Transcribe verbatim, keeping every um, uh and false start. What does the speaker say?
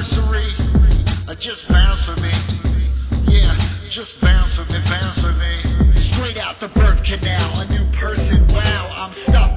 anniversary. Uh, just bounce for me. Yeah, just bounce for me, bounce for me. Straight out the birth canal, a new person, wow, I'm stuck